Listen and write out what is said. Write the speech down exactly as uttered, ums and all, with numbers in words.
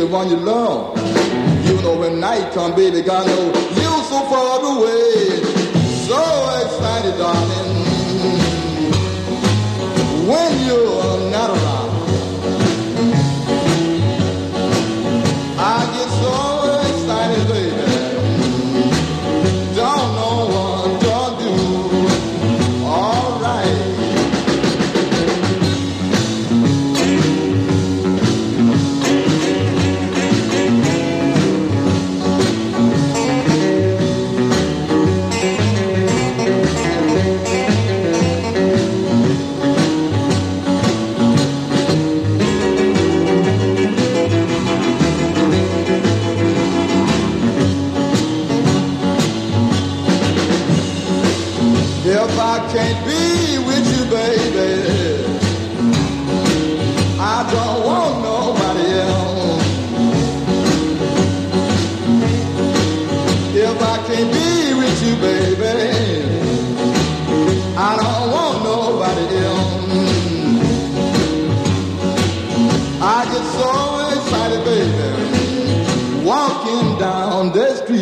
the one you love. You know when night come, baby, God know you so far away. So excited, darling, when you're not around. I get so excited, baby, don't know what to do. All right. If I can't be with you, baby, I don't want nobody else. If I can't be with you, baby, I don't want nobody else. I get so excited, baby, walking down the street.